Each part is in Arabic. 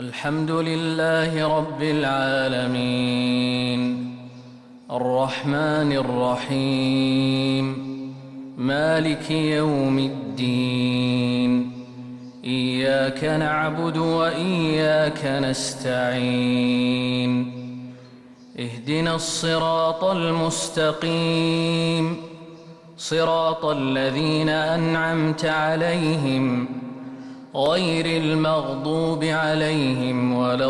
الحمد لله رب العالمين الرحمن الرحيم مالك يوم الدين إياك نعبد وإياك نستعين اهدنا الصراط المستقيم صراط الذين أنعمت عليهم غير المغضوب عليهم ولا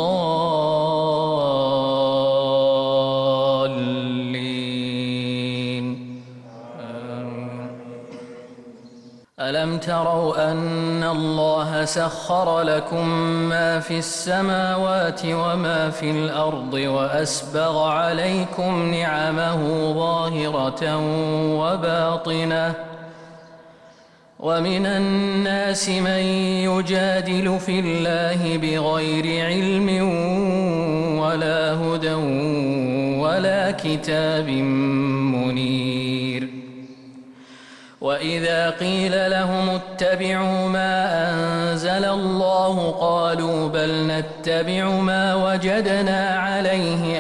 الضالين ألم تروا أن الله سخر لكم ما في السماوات وما في الأرض وأسبغ عليكم نعمه ظاهرة وباطنة ومن الناس من يجادل في الله بغير علم ولا هدى ولا كتاب منير وإذا قيل لهم اتبعوا ما أنزل الله قالوا بل نتبع ما وجدنا عليه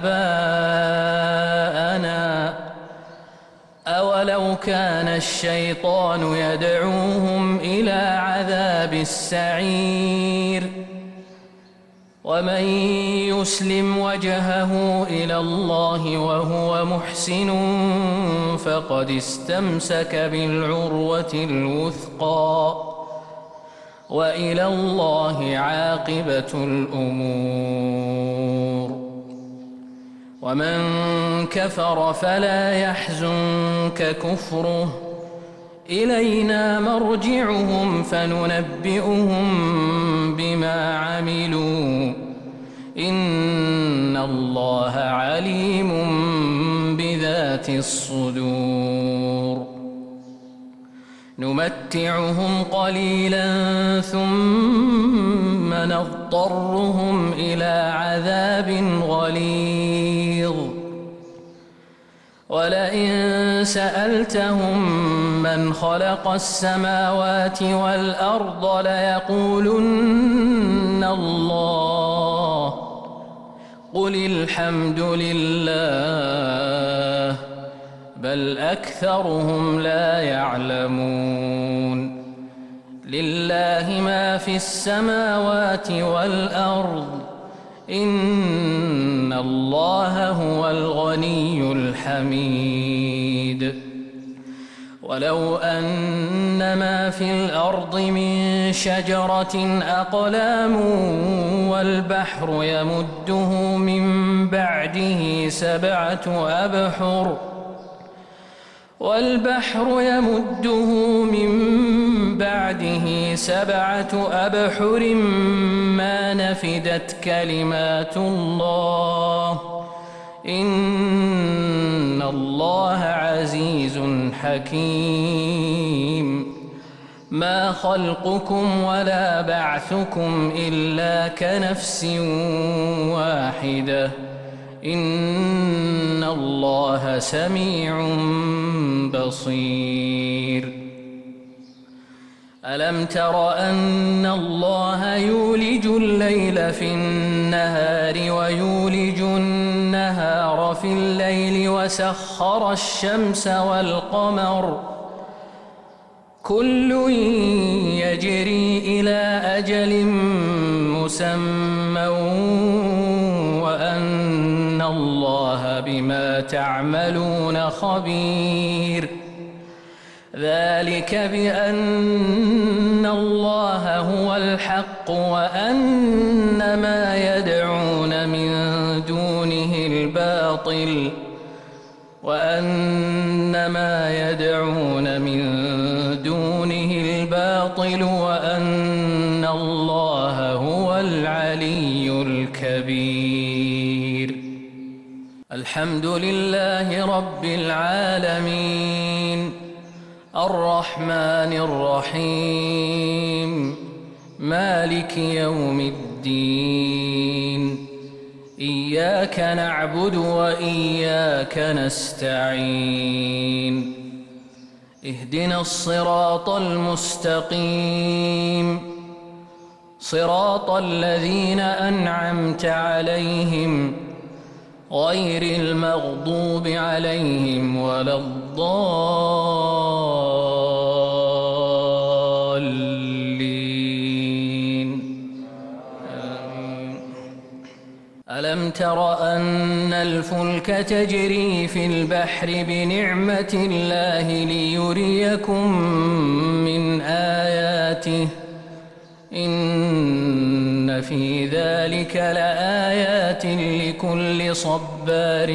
آباءنا أولو كان الشيطان يدعوهم إلى عذاب السعير ومن يسلم وجهه إلى الله وهو محسن فقد استمسك بالعروة الوثقى وإلى الله عاقبة الأمور ومن كفر فلا يحزنك كفره إلينا مرجعهم فننبئهم بما عملوا إن الله عليم بذات الصدور نمتعهم قليلا ثم نضطرهم إلى عذاب غليظ ولئن سألتهم من خلق السماوات والأرض ليقولن الله قل الحمد لله بل أكثرهم لا يعلمون لله ما في السماوات والأرض إن الله هو الغني الحميد ولو أن ما في الأرض من شجرة أقلام والبحر يمده من بعده سبعة أبحر ما نفدت كلمات الله إن الله عزيز حكيم ما خلقكم ولا بعثكم إلا كنفس واحدة إن الله سميع بصير ألم تر أن الله يولج الليل في النهار ويولج النهار في الليل وسخر الشمس والقمر كل يجري إلى أجل مسمى وأن الله بما تعملون خبير ذلك بأن الله هو الحق وأن ما يدعون من دونه الباطل وأن الله هو العلي الكبير الحمد لله رب العالمين الرحمن الرحيم مالك يوم الدين إياك نعبد وإياك نستعين اهدنا الصراط المستقيم صراط الذين أنعمت عليهم غير المغضوب عليهم ولا الضالين آمين. ألم تر أن الفلك تجري في البحر بنعمة الله ليريكم من آياته إن في ذلك لآيات لكل صبار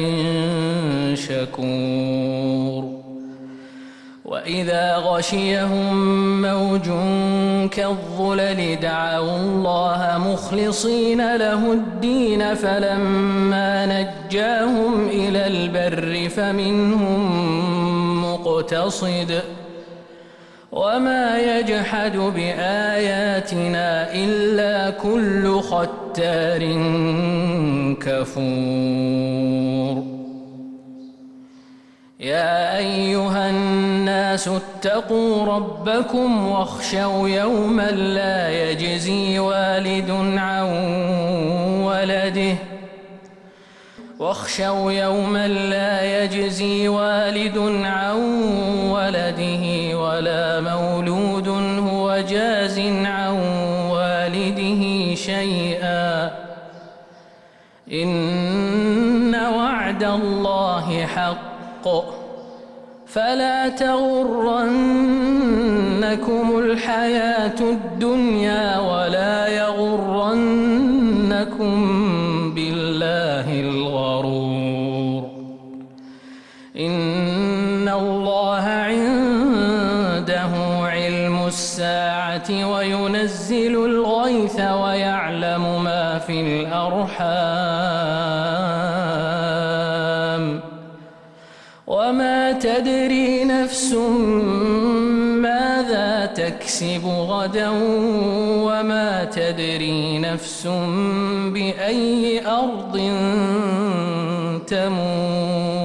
شكور وإذا غشيهم موج كالظلل دعوا الله مخلصين له الدين فلما نجاهم إلى البر فمنهم مقتصد وما يجحد بآياتنا إلا كل ختار كفور يا أيها الناس اتقوا ربكم واخشوا يوما لا يجزي والد عن ولده ولا مولود هو جاز عن والده شيئا إن وعد الله حق فلا تغرنكم الحياة الدنيا ولا يغرنكم بالله الغرور إن الله عنده علم الساعة وينزل الغيث ويعلم ما في الأرحام وما تدري نفس ماذا تكسب غدا وما تدري نفس بأي أرض تموت